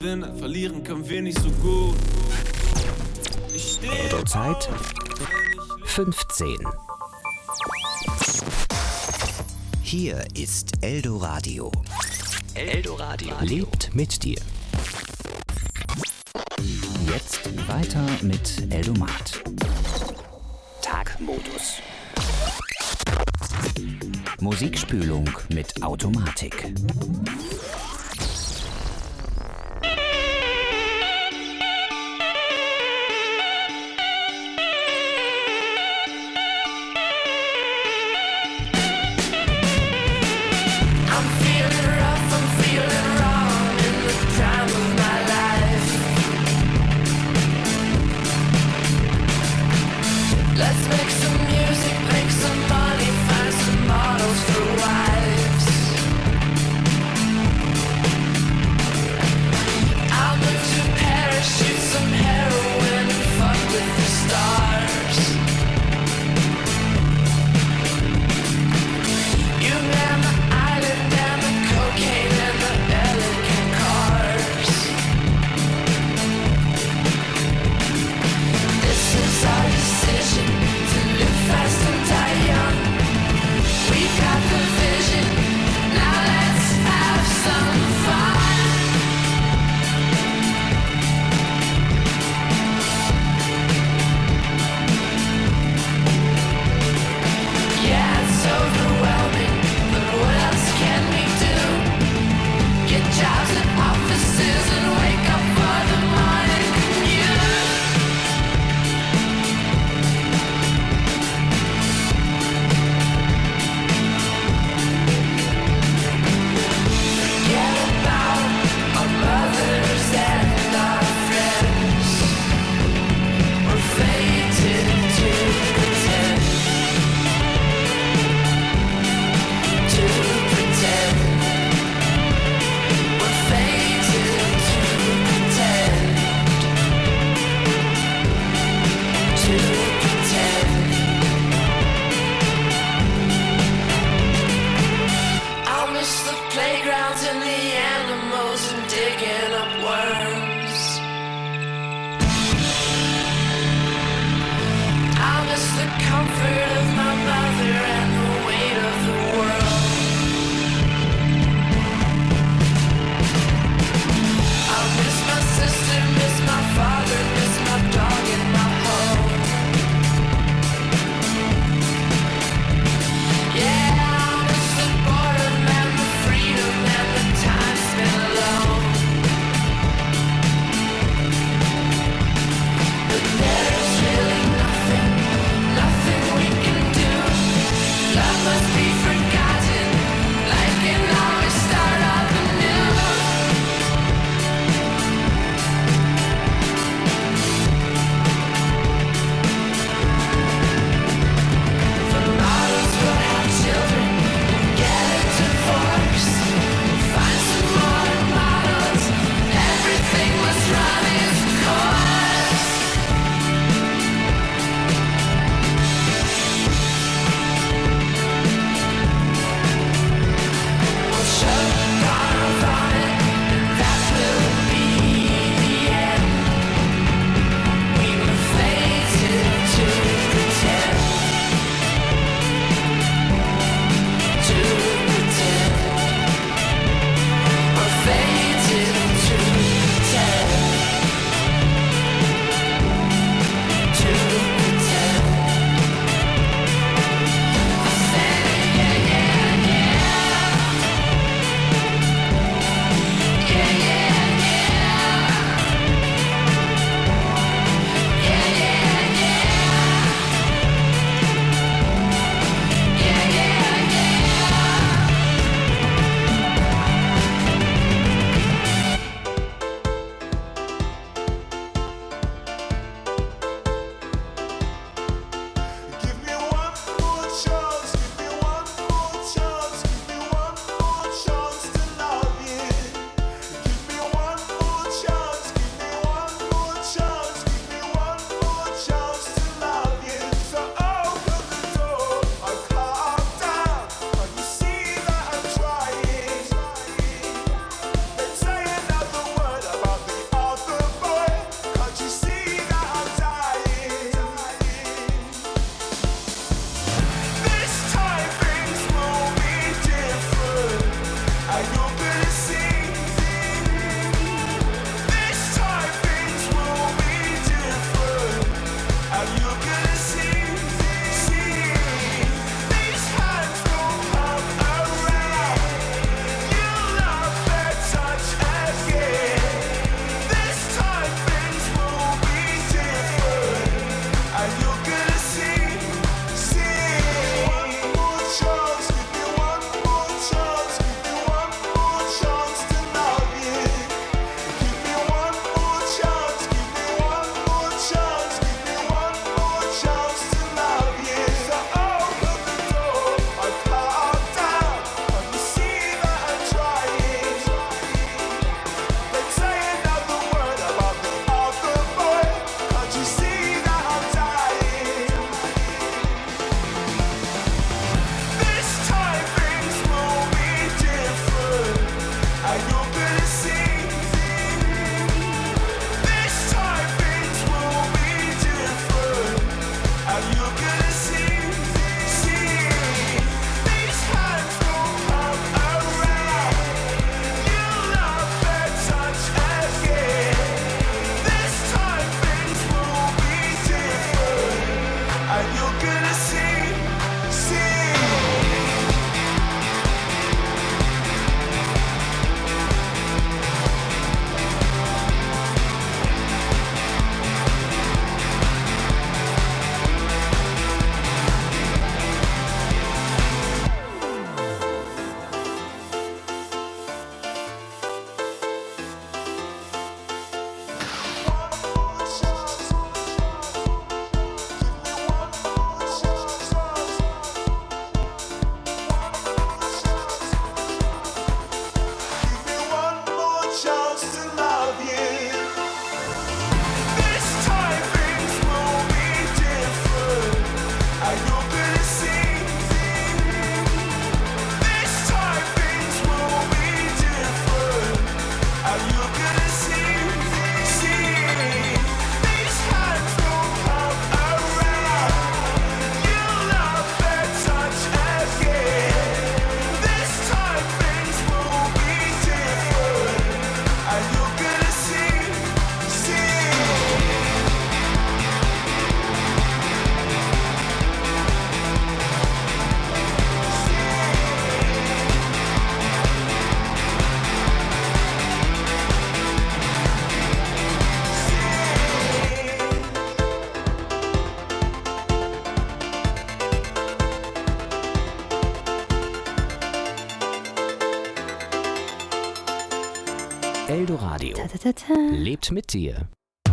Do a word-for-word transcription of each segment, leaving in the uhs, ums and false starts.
finde, verlieren können wir nicht so gut. Ich stehe Eldo-Zeit fünfzehn. Hier ist Eldoradio. Eldoradio lebt mit dir. Jetzt weiter mit Eldomat. Tagmodus. Musikspülung mit Automatik. Let's make some music, make some money, find some models for wives. Eldoradio lebt mit dir.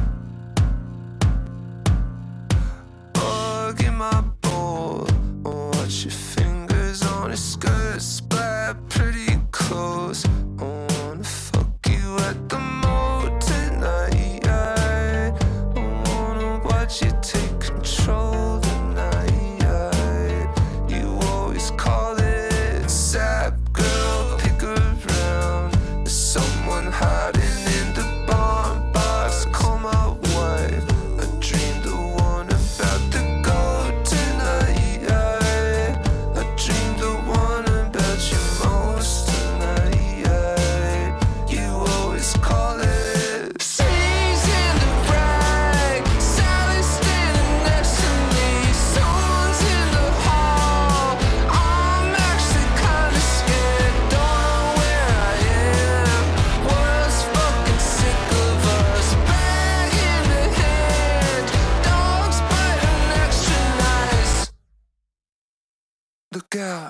Bug in my bowl, watch your fingers on his skirt, splat pretty close. I wanna fuck you at the mall tonight. I wanna watch you take control tonight. You always call it sap, girl, pick around. There's someone hiding in the barn box, call my wife. I dream the one about the gold tonight. I, I dream the one about you most tonight. I, you always call it Scenes in the rag, Sally standing next to me, someone's in the hall. I'm actually kinda scared, don't know where I am. Was fucking sick of us, bag in the hand, dogs biting extra nice. Look out.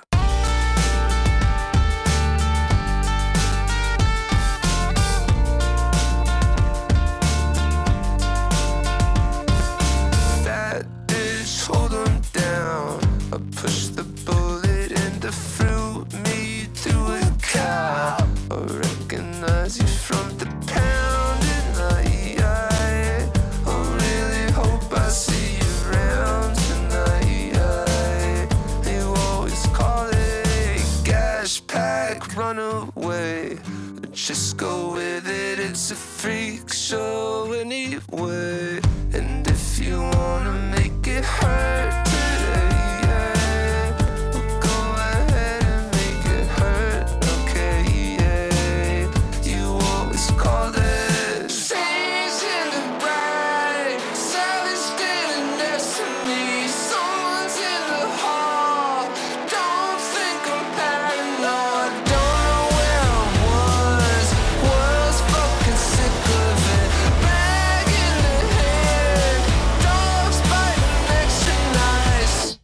That bitch, hold him down. I push the bullet and the fruit me through a cow. I recognize you from the pound and I, I, I really hope I see you around tonight. I, you always call it gash pack, run away. Just go with it, it's a freak show anyway. And if you wanna make it hurt today, yeah, well, go ahead and make it hurt, okay, yeah. You always call it Scenes in the bright, Sally's standing next to me, someone's in the hall. Don't think I'm paranoid, don't know where I was, was fucking sick of it. Bag in the hand, dogs biting extra nice.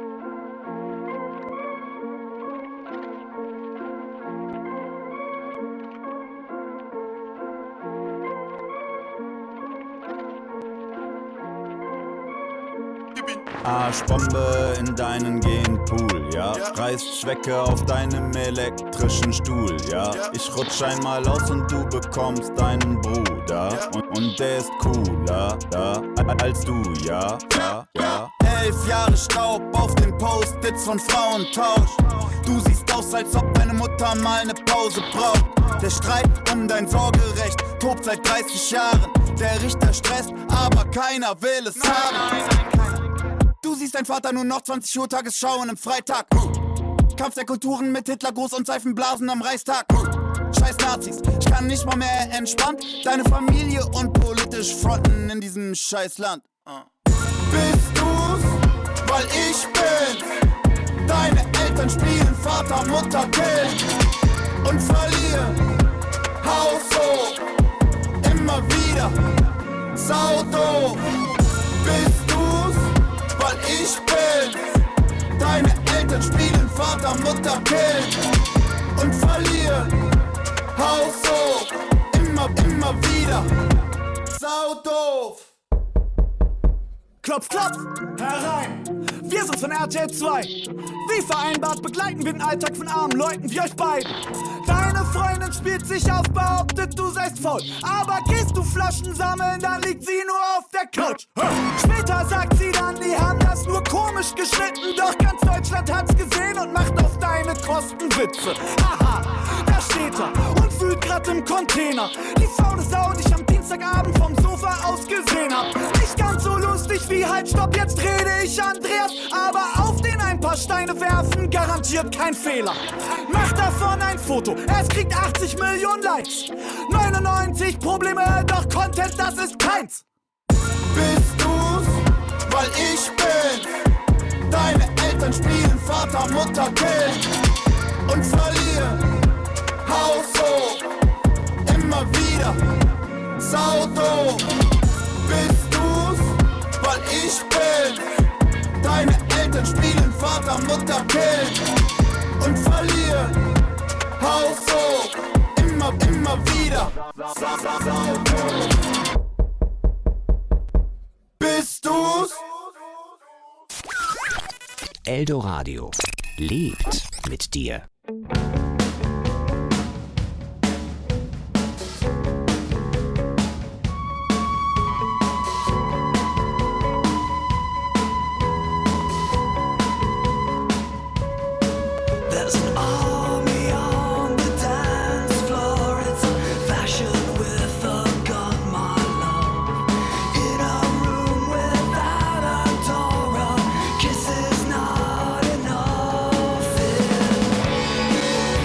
Arschbombe in deinen Genpool, ja? Reißt Schwecke auf deinem elektrischen Stuhl, ja? Ich rutsch einmal aus und du bekommst deinen Bruder. Und, und der ist cooler, ja, als du, ja, ja, ja. Elf Jahre Staub auf den Post-its von Frauentausch. Du siehst aus, als ob deine Mutter mal eine Pause braucht. Der Streit um dein Sorgerecht tobt seit dreißig Jahren. Der Richter stresst, aber keiner will es haben. Du siehst dein Vater nur noch zwanzig Uhr Tagesschau und im Freitag. Kampf der Kulturen mit Hitlergruß und Seifenblasen am Reichstag. Scheiß Nazis, ich kann nicht mal mehr entspannt deine Familie und politisch fronten in diesem scheiß Land. Bist du's, weil ich bin. Deine Eltern spielen Vater, Mutter, Kind und verlieren. Haus hoch, immer wieder, saudoof. Bist du's, weil ich bin. Deine Eltern spielen Vater, Mutter, Kind und verlieren. Haus hoch, immer, immer wieder, saudoof. Klopf, klopf, herein. Wir sind von R T L zwei. Wie vereinbart begleiten wir den Alltag von armen Leuten wie euch beiden. Deine Freundin spielt sich auf, behauptet, du seist faul. Aber gehst du Flaschen sammeln, dann liegt sie nur auf der Couch. Später sagt sie dann, die haben das nur komisch geschnitten. Doch ganz Deutschland hat's gesehen und macht auf deine Kosten Witze. Haha, da steht er und wühlt grad im Container. Die faule Sau, die ich am Dienstagabend vom Sofa aus gesehen hab. Nicht ganz so lustig wie halt, stopp, jetzt rede ich Andreas. Aber auf den ein paar Steine werfen, garantiert kein Fehler. Mach davon ein Foto, es kriegt achtzig Millionen Likes. neunundneunzig Probleme, doch Content, das ist keins. Bist du's, weil ich bin. Deine Eltern spielen Vater, Mutter, Kind und verlieren. Haus hoch, immer wieder, saudo. Bist du's, weil ich bin. Deine Eltern spielen Vater, Mutter, Kind und verlieren. Haus hoch, immer, immer wieder, saudo. Bist du's? Eldoradio lebt mit dir. There's an army on the dance floor. It's a fashion with a gun, my love. In a room without a door, a kiss is not enough.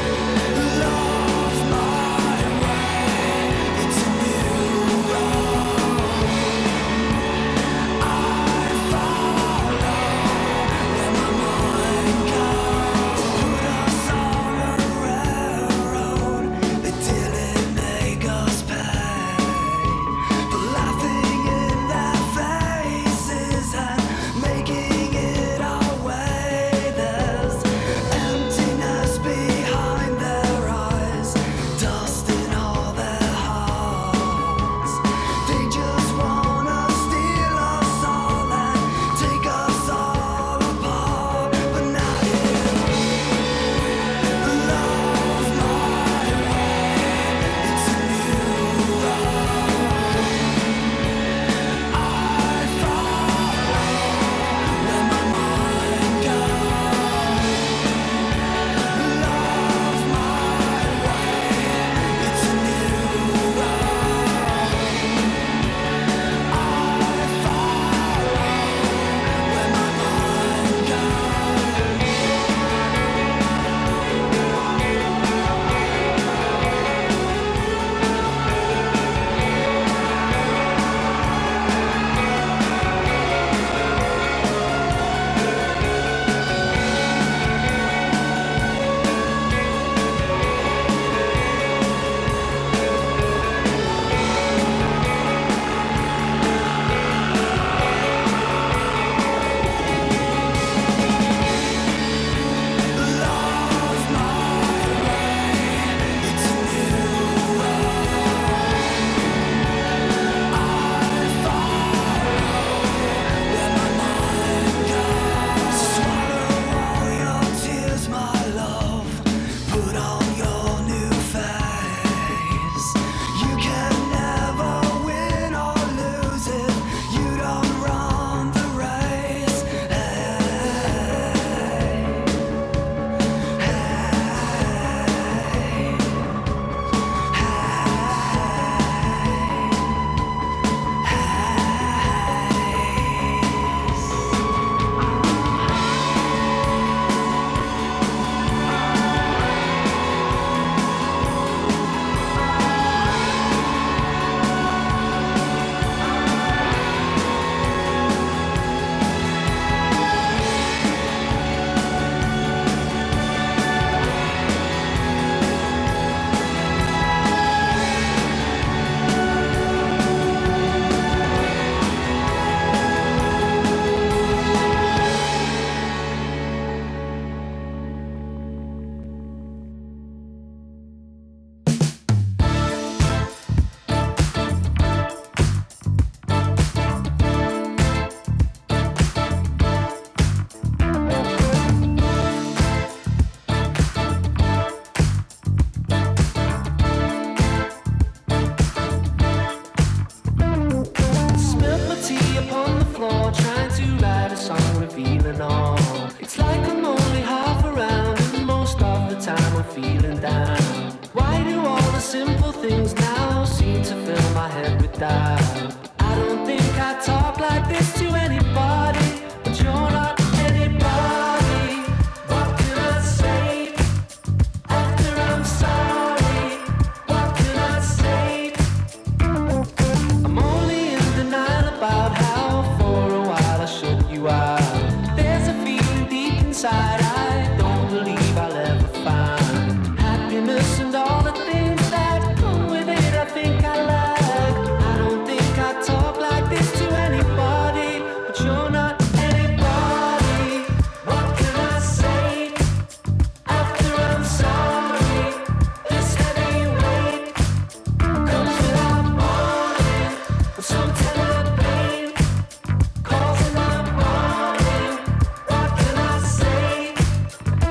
settling down. Why do all the simple things now seem to fill my head with doubt? I don't think I talk like this to anybody, but you're not anybody. What can I say after I'm sorry? What can I say? I'm only in denial about how for a while I shut you out. There's a feeling deep inside I don't believe I'll ever find. Happiness and all the things that come with it I think I like. I don't think I talk like this to anybody, but you're not anybody. What can I say after I'm sorry? This heavy weight comes without warning, with some tender pain calls in the morning. What can I say? I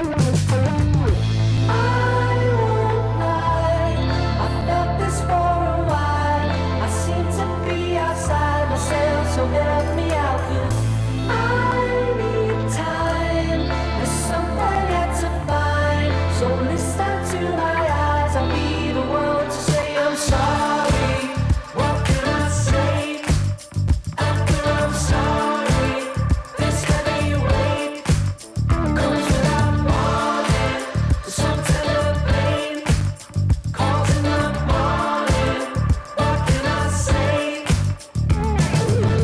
won't lie, I felt this for a while. I seem to be outside myself, so help me out, 'cause I need time. There's something yet to find, so listen to my eyes. I'll be the one to say I'm sorry. What can I say after I'm sorry? This heavy weight comes without warning, to some tender pain calls in the morning. What can I say? What can I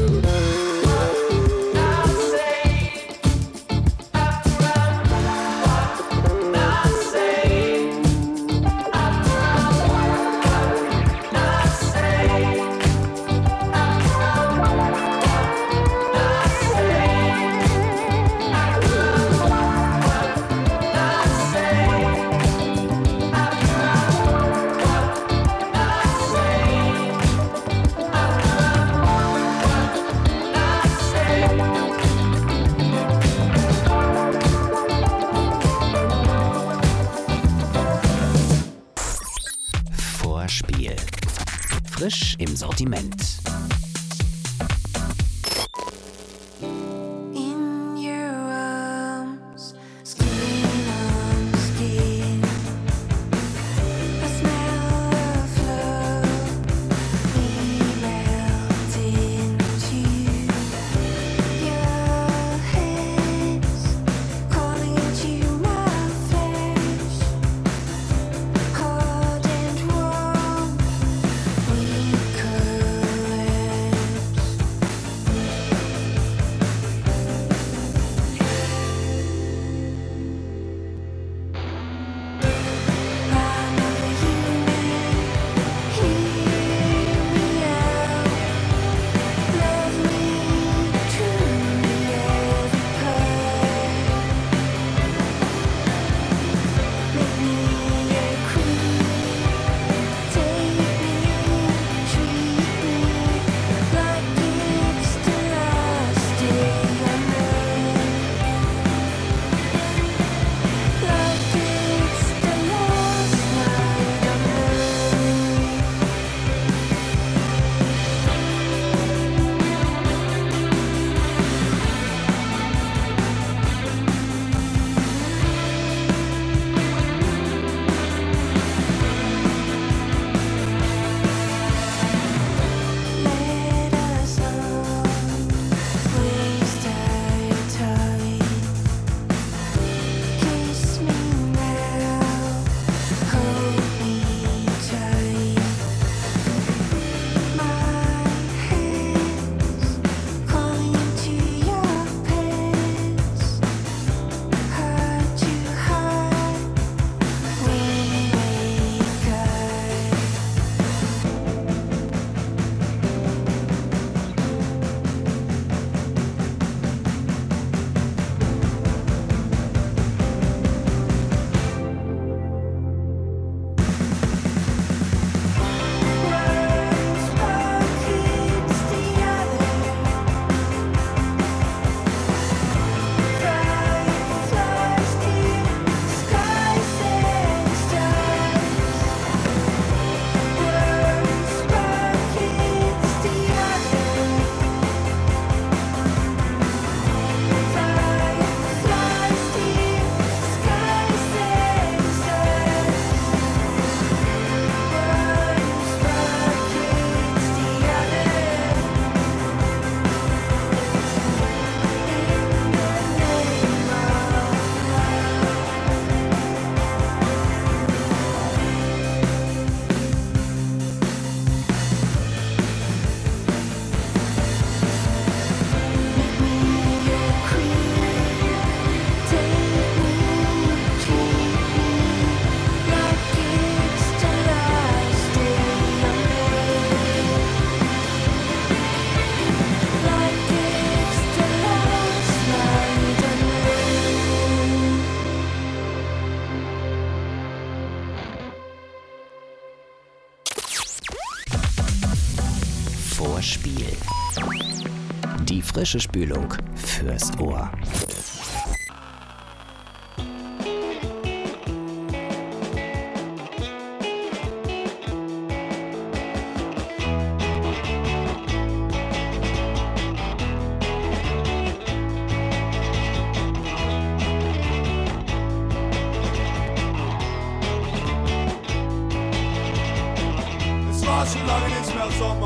say after I'm? What can I say after I'm? What can I say after Vorspiel. Frisch im Sortiment. In your arms, skin on skin, I smell of love. We melt into your hands, calling into my flesh, hard and warm. We could vor Spiel. Die frische Spülung fürs Ohr. Es war schon lange nicht mehr Sommer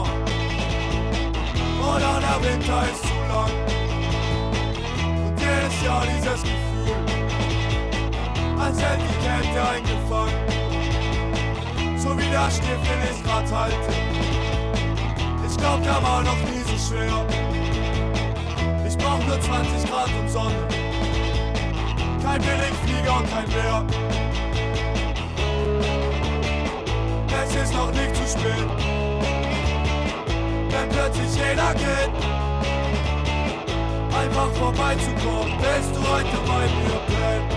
oder der Winter ist zu lang. Und jedes Jahr dieses Gefühl, als hätte die Kälte eingefangen. So wie der Stift, den ich grad halte. Ich glaub, der war noch nie so schwer. Ich brauch nur zwanzig Grad und Sonne. Kein Billigflieger und kein Bär. Es ist noch nicht zu spät, wenn plötzlich jeder geht. Einfach vorbeizukommen, willst du heute bei mir bleiben?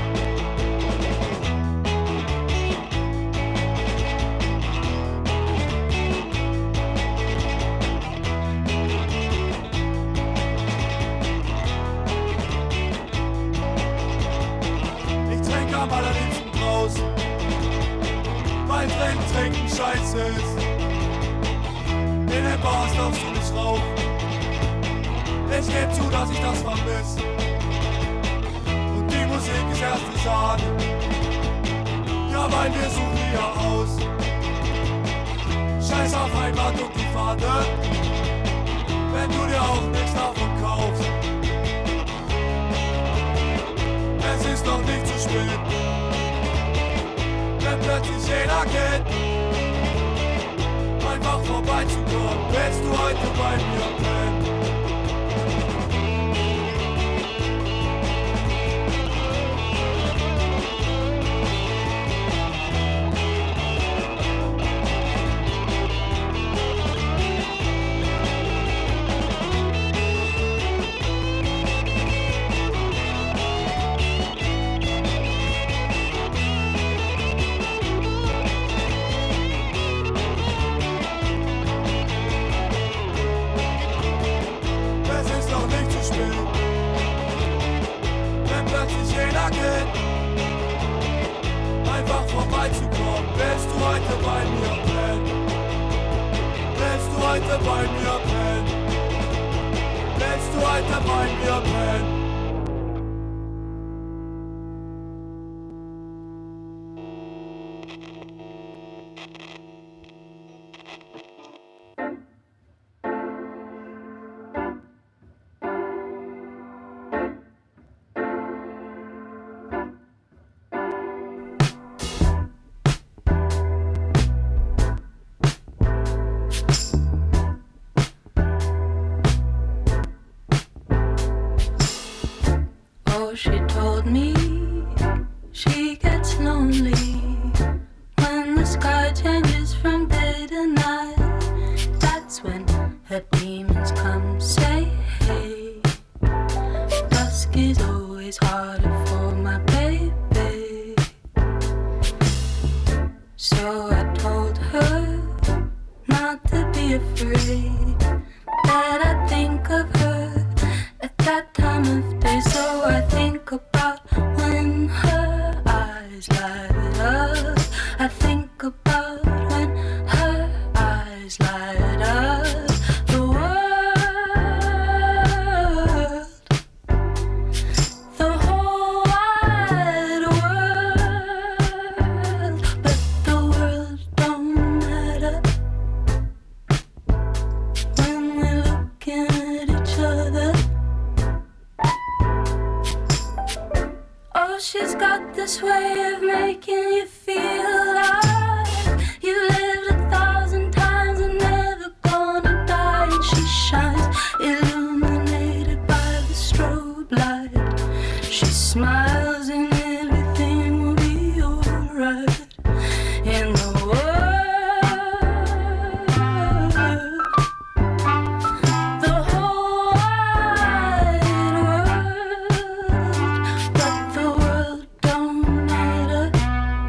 Ich trinke am allerliebsten draußen, weil drin trinken scheiße ist. In den Bars darfst du nicht rauchen. Ich geb zu, dass ich das vermiss. Und die Musik ist erste Sahne. Ja, weil wir suchen hier aus. Scheiß auf Heimat und die Fahne, wenn du dir auch nichts davon kaufst. Es ist noch nicht zu spät, wenn plötzlich jeder geht. Einfach vorbeizukommen, willst du heute bei mir pennen? Einfach vorbeizukommen, willst du heute bei mir pennen? Willst du heute bei mir pennen? Willst du heute bei mir pennen? She told me she gets lonely when the sky changes from day to night. That's when her demons come say hey. Dusk is always harder for my baby. So I told her not to be afraid, that I think of her at that time of day. So I think about when her eyes light up. I think about when her eyes light up. The world, the whole wide world, but the world don't matter when we're looking at each other. Oh, she's got this way of making you feel alive. You lived a thousand times and never gonna die. And she shines, illuminated by the strobe light. She smiles and everything will be alright. In the world, the whole wide world, but the world don't matter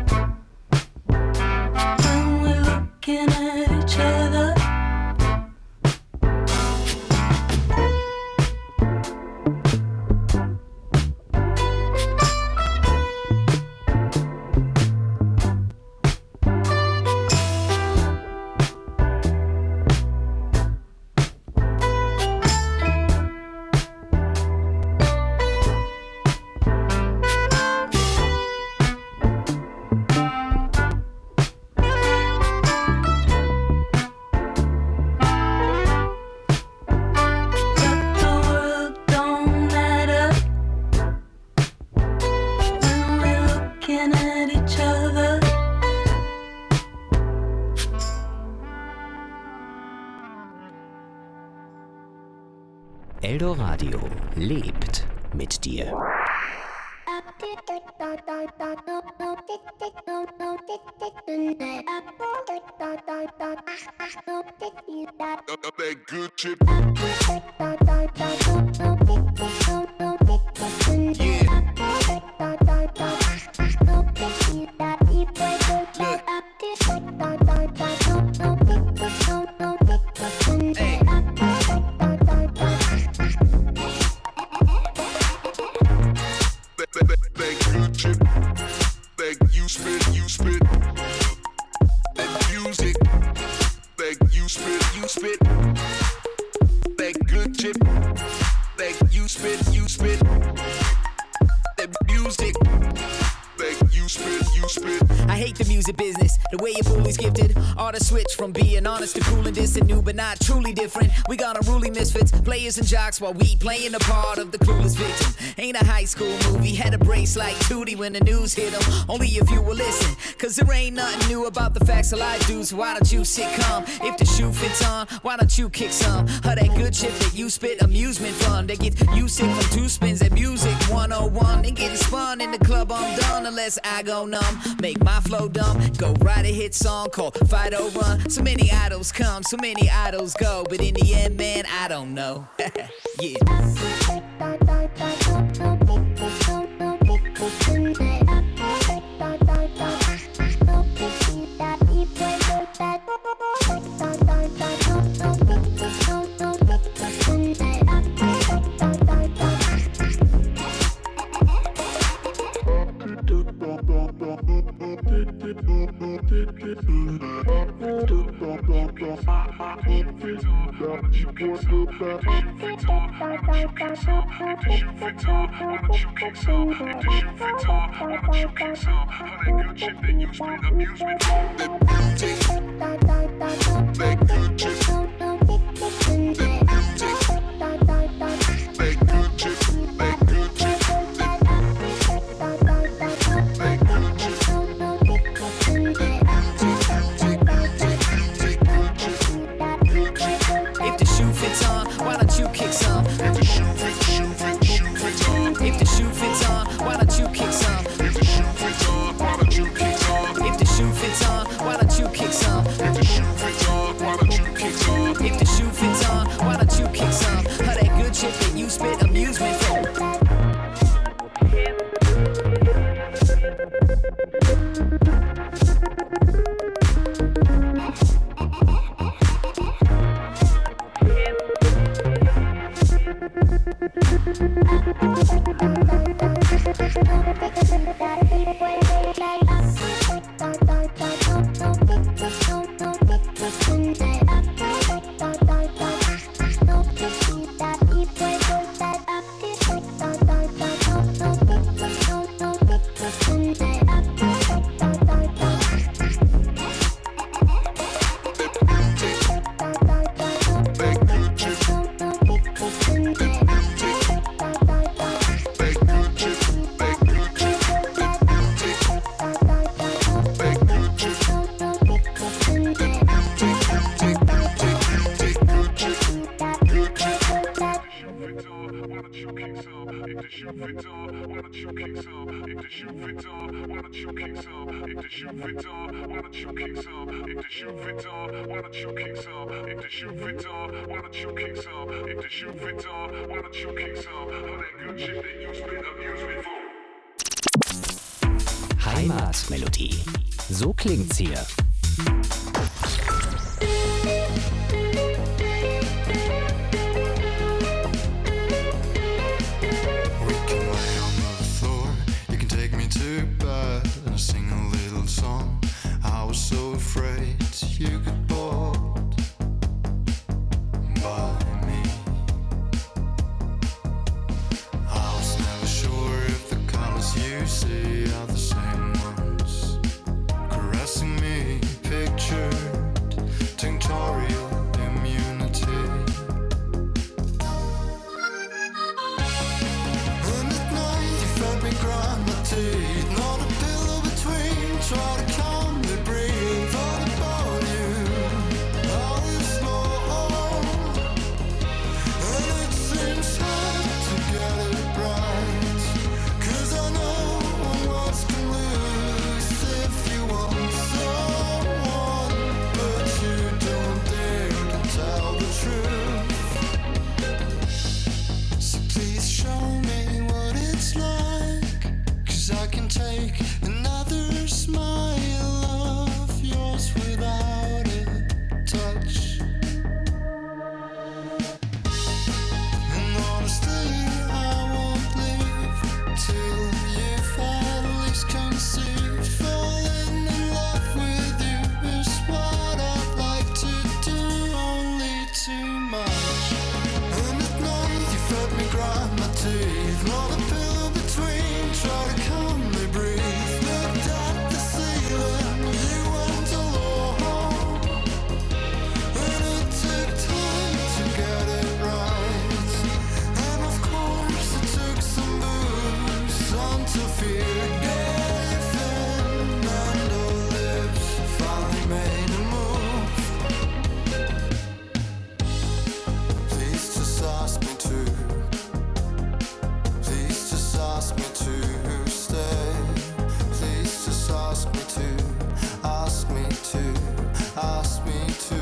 Eldoradio lebt mit dir. That good chip. From being honest to cool and distant, new but not truly different. We got unruly misfits, players and jocks while we playing the part of the clueless victim. Ain't a high school movie, had a brace like Tootie when the news hit them. Only if you will listen, cause there ain't nothing new about the facts of life, dudes. So why don't you sit calm? If the shoe fits on, why don't you kick some of that good shit that you spit? Amusement fun, they get you sick from two spins at music one oh one. And getting spun in the club, I'm done unless I go numb. Make my flow dumb, go write a hit song called Fight or Run. So many idols come, so many idols go, but in the end, man, I don't know. Yeah. Heimatmelodie. So klingt's hier. See are the same ones caressing me. Picture the truth. So please show me what it's like, 'cause I can take another smile of yours without a touch. And honestly, I won't leave till you've at least conceived. Falling in love with you is what I'd like to do, only too much. And at night you fed me, grind my teeth, not a pillow between, try to calm me breathe. Looked at the ceiling, you went alone, and it took time to get it right. And of course it took some booze until fear gave in, and our lips finally made a move. Please just ask me to, please just ask me to stay. Please just ask me to, ask me to, ask me to.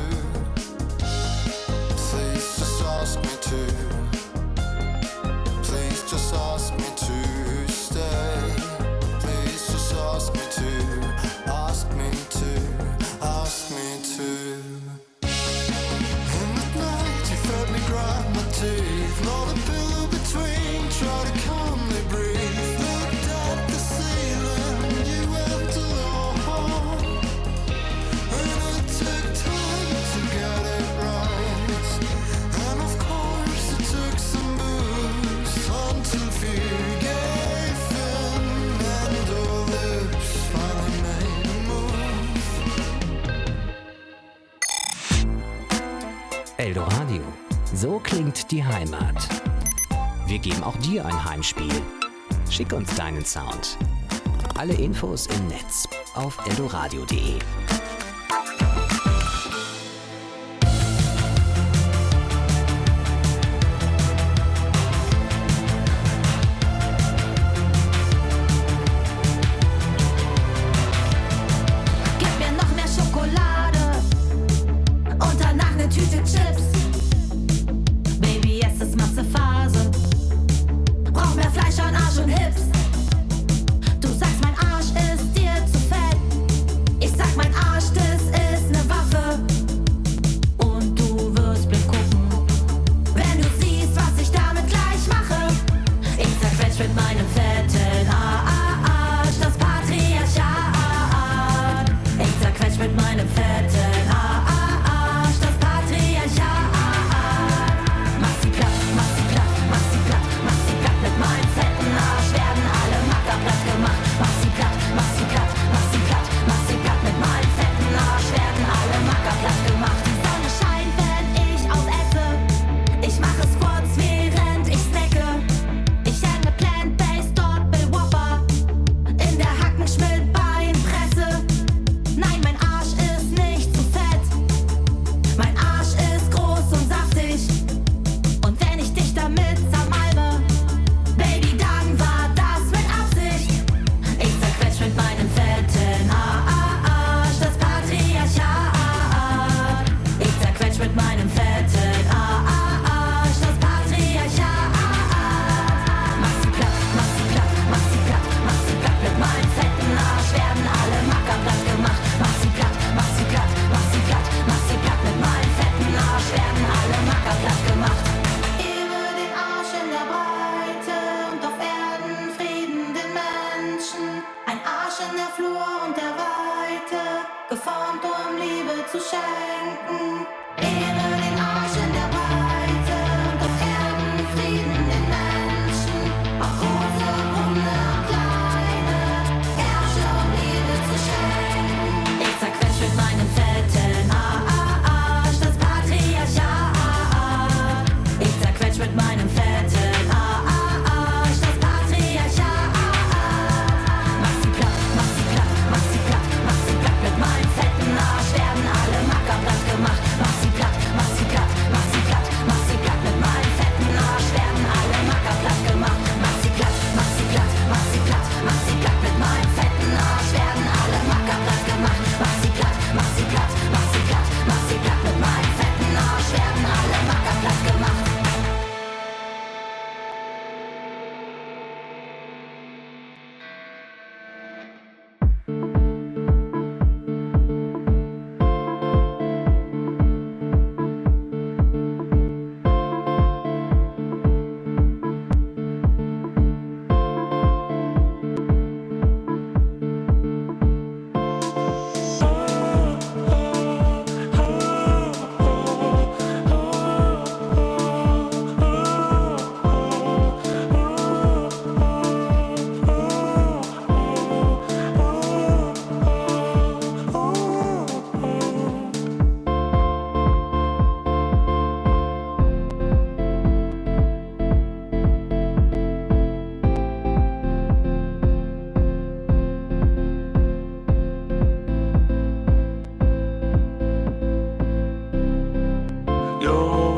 Please just ask me to, please just ask me to stay. Please just ask me to, ask me to, ask me to. And at night you fed me, grind my teeth, not a pillow between, try to calmly breathe. Looked at the ceiling, you went alone, and it took time to get it right. And of course it took some booze until fear gave in, and our lips finally made a move. Eldoradio. So klingt die Heimat. Wir geben auch dir ein Heimspiel. Schick uns deinen Sound. Alle Infos im Netz auf eldoradio punkt de. Gib mir noch mehr Schokolade und danach eine Tüte Chips. Baby, es ist Massephase. Brauch mehr Fleisch an Arsch und Hips. Du sagst, mein Arsch ist dir zu fett. Ich sag, mein Arsch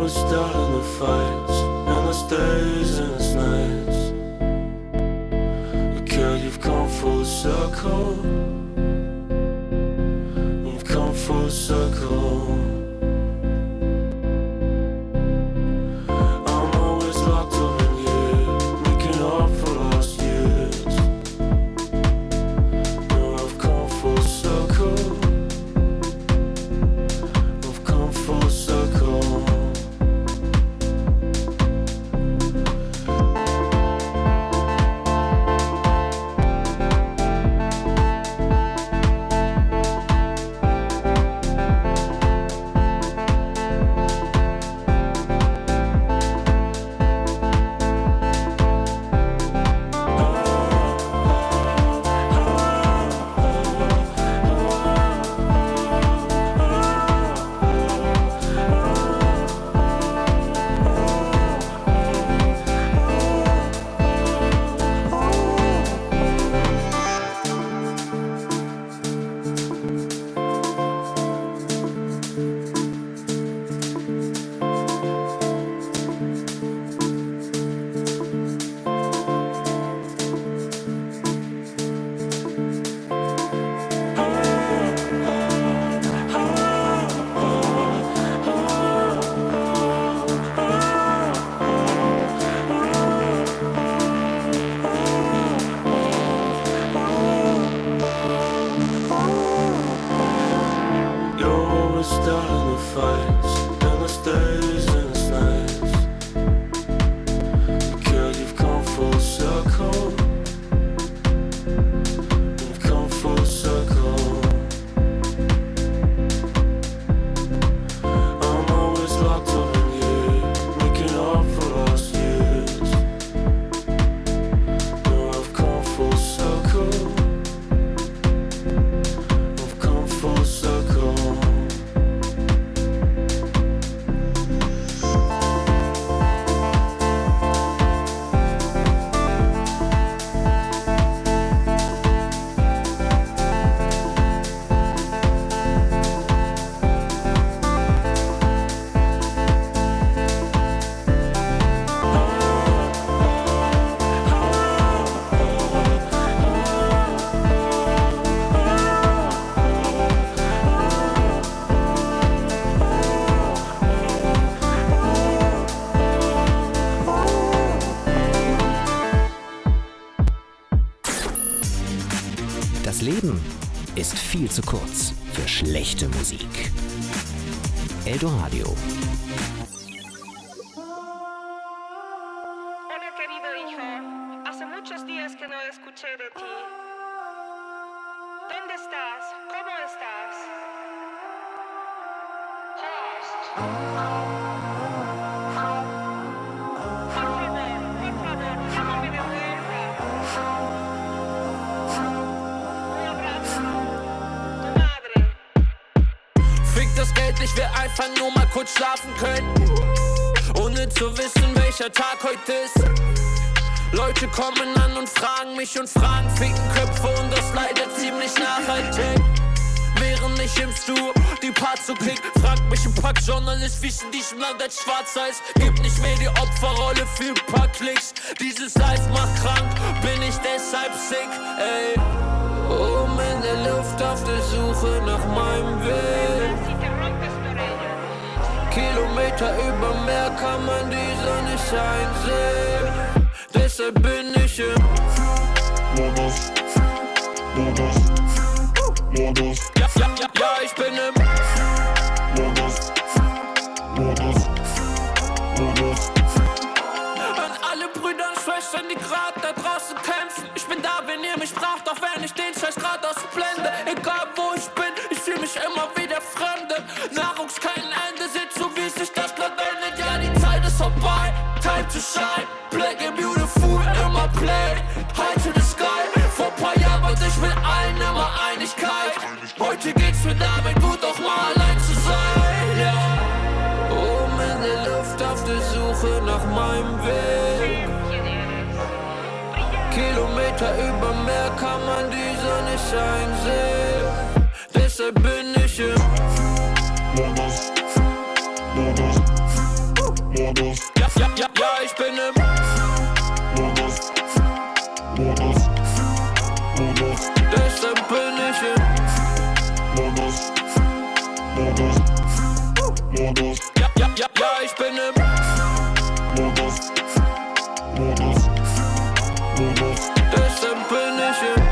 always starting the fights, endless days, endless nights. But girl, you've come full circle. You've come full circle. I'm always locked up in you, making up for lost years. No, I've come full circle. I've come full circle. Das Leben ist viel zu kurz für schlechte Musik. Eldoradio. Hola, querido hijo. Hace muchos días que no escuché de ti. ¿Dónde estás? ¿Cómo estás? Host. Por favor, por favor, llámame de vuelta. Un abrazo. Tu madre. Fick das Geld, ich will einfach nur mal kurz schlafen können. Ohne zu wissen, welcher Tag heute ist. Leute kommen an und fragen mich und fragen, ficken Köpfe und das leider ziemlich nachhaltig. Während ich im Stuhl die Parts so krieg, fragt mich ein paar Journalist, wie es in diesem Land als Schwarzer ist. Gib nicht mehr die Opferrolle für ein paar Klicks. Dieses Life macht krank, bin ich deshalb sick, ey. Oben in der Luft auf der Suche nach meinem Weg. Kilometer über Meer kann man die Sonne scheinen sehen. Deshalb bin ich im Modus, Modus, Modus. Ja, ja, ja, ja, ich bin im Modus, Modus, Modus. An alle Brüder und Schwestern, die grad da draußen kämpfen. Ich bin da, wenn ihr mich braucht, auch wenn ich den Scheiß grad ausblende. Egal wo ich bin, ich fühl mich immer wieder Fremde. Nahrungs kein Ende, sitzt so wie sich das Blatt wendet. Ja, die Zeit ist vorbei, time to shine. Black and beautiful, immer play. High to the sky, vor paar Jahren wollte ich mit allen immer Einigkeit. Heute geht's mir damit gut, auch mal allein zu sein, ja. Oben in der Luft auf der Suche nach meinem Weg. Kilometer über Meer kann man die Sonne scheinen sehen. Deshalb bin ich im Modus, Modus, Modus. Ja, ja, ja, ja, ich bin im Modus, Modus, Modus. Deshalb bin ich im Modus, Modus, Modus. Ja, ja, ja, ja, ich bin im Modus, Modus, Modus. Deshalb bin ich im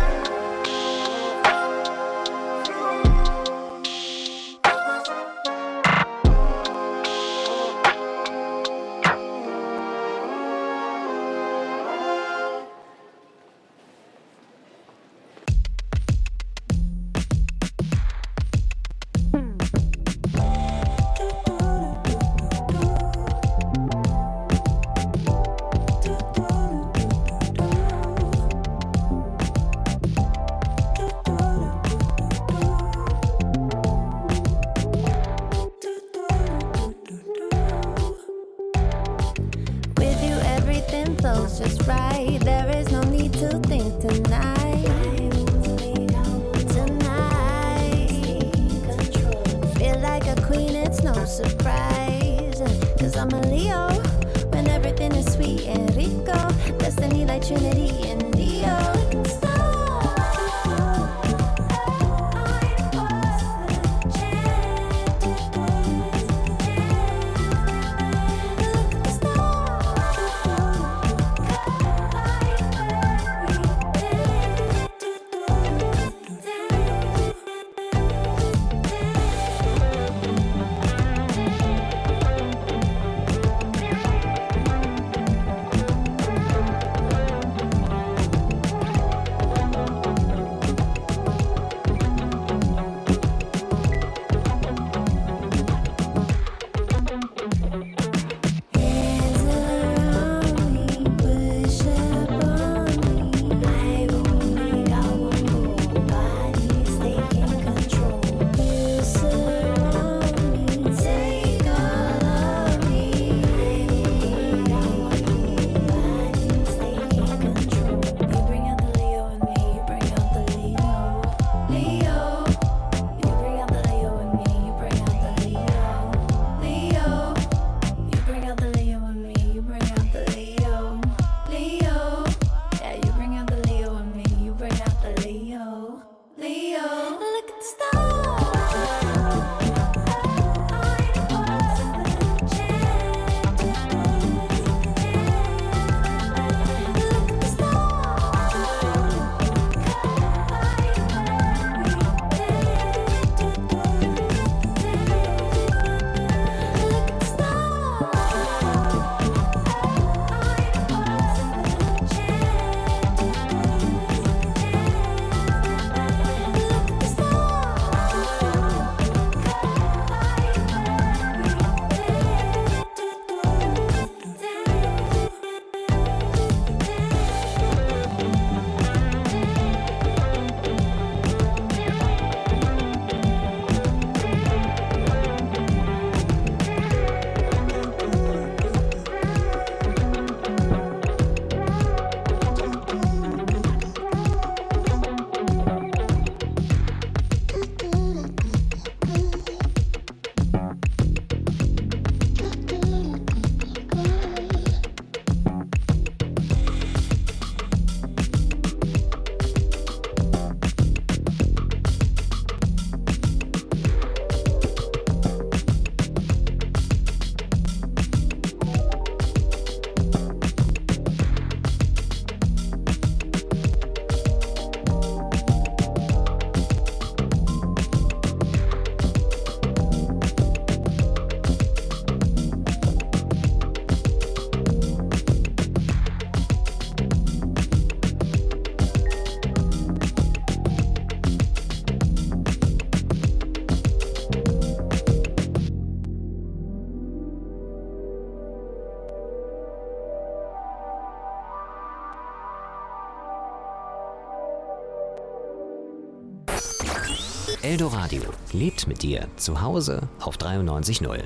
Eldoradio lebt mit dir zu Hause auf dreiundneunzig Komma null.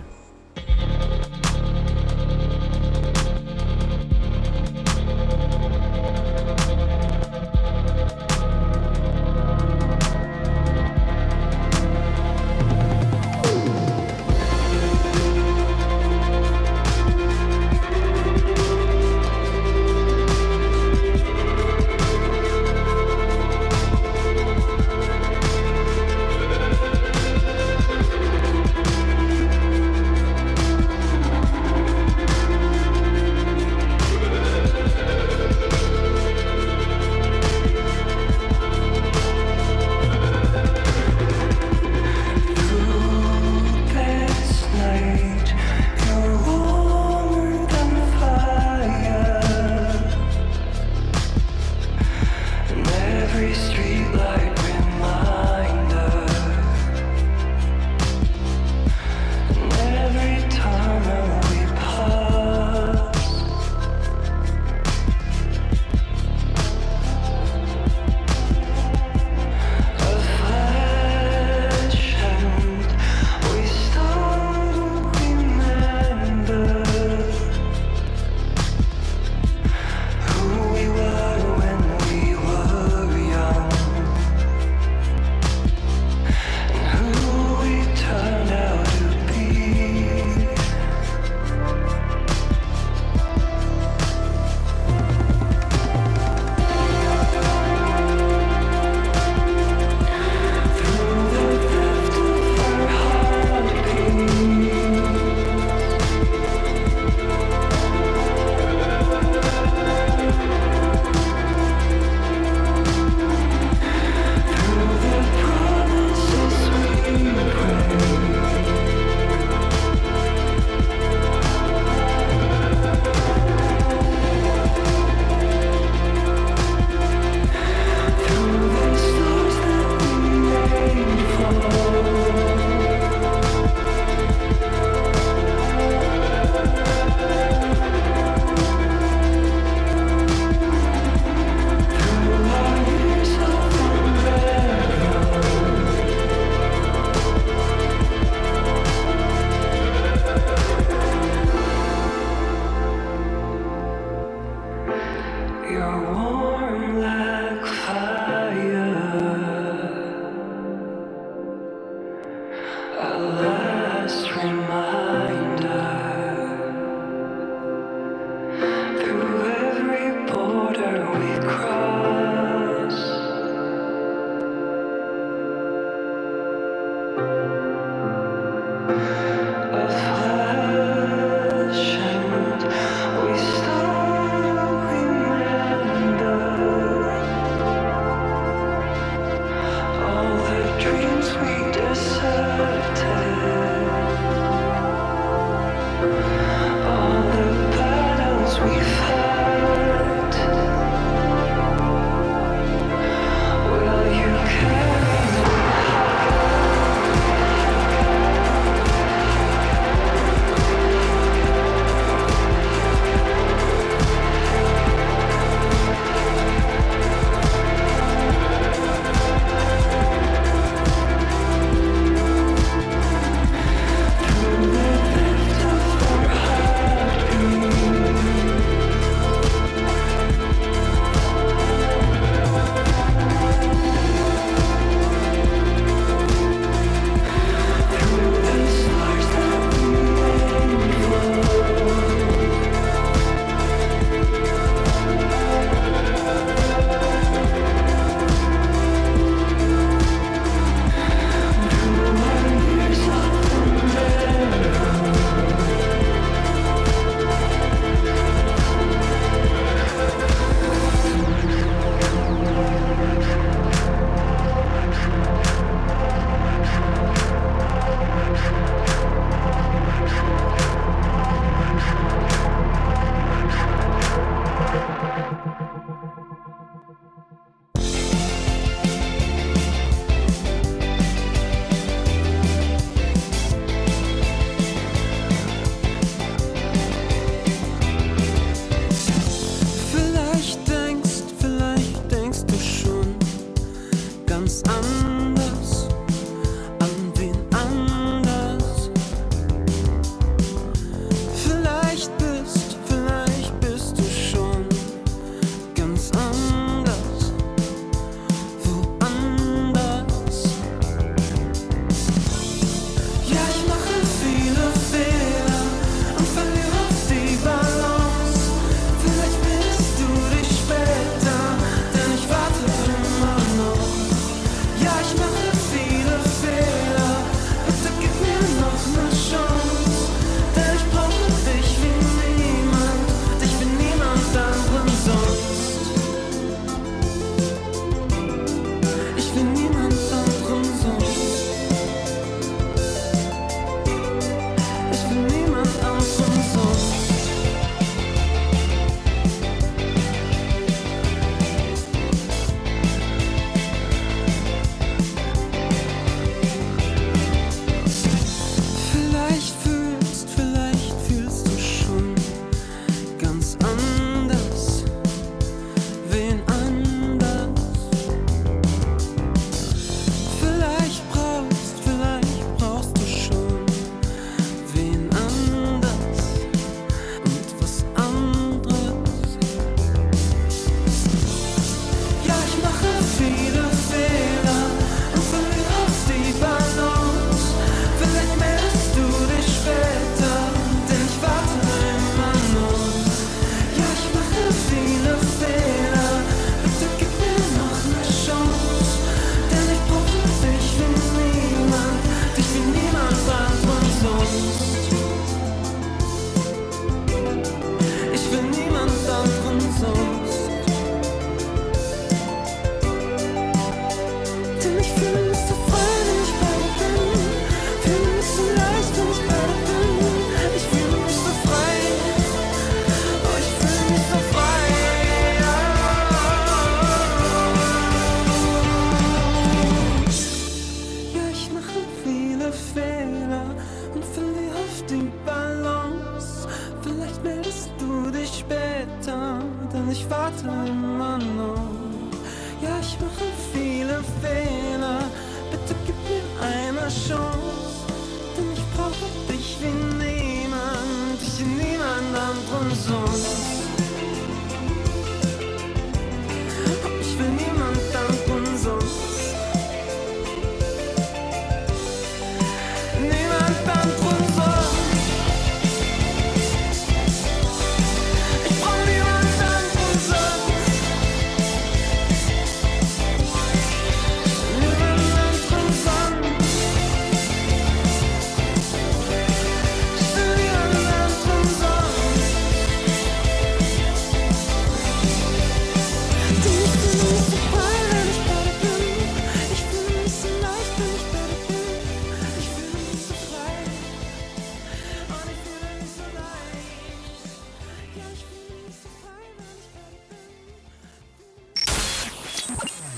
Sonst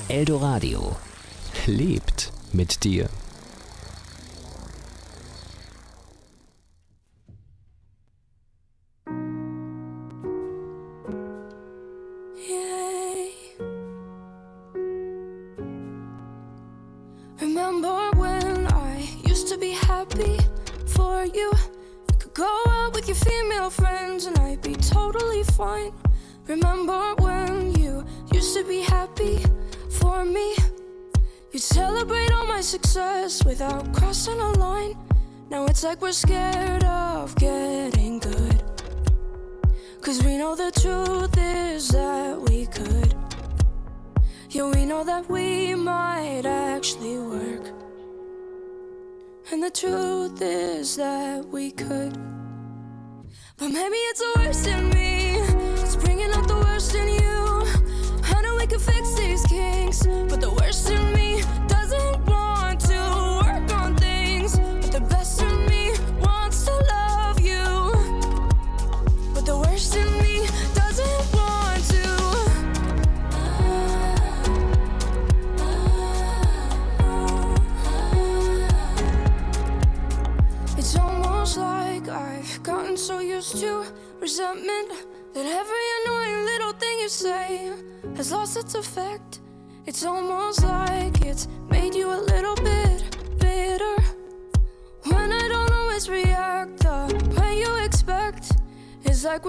Eldoradio lebt mit dir. Remember when I used to be happy for you? You could go out with your female friends and I'd be totally fine. Remember when you used to be happy for me? You'd celebrate all my success without crossing a line. Now it's like we're scared of getting good, 'cause we know the truth is that we could. Yeah, we know that we might actually work, and the truth is that we could. But maybe it's the worst in me, it's bringing out the worst in you. I know we can fix these kinks, but the worst in me doesn't want to work on things. But the best in me wants to love you, but the worst in me doesn't want to. It's almost like I've gotten so used to resentment that every annoying little thing you say has lost its effect. It's almost like it's made you a little bit bitter when I don't always react the way you expect. It's like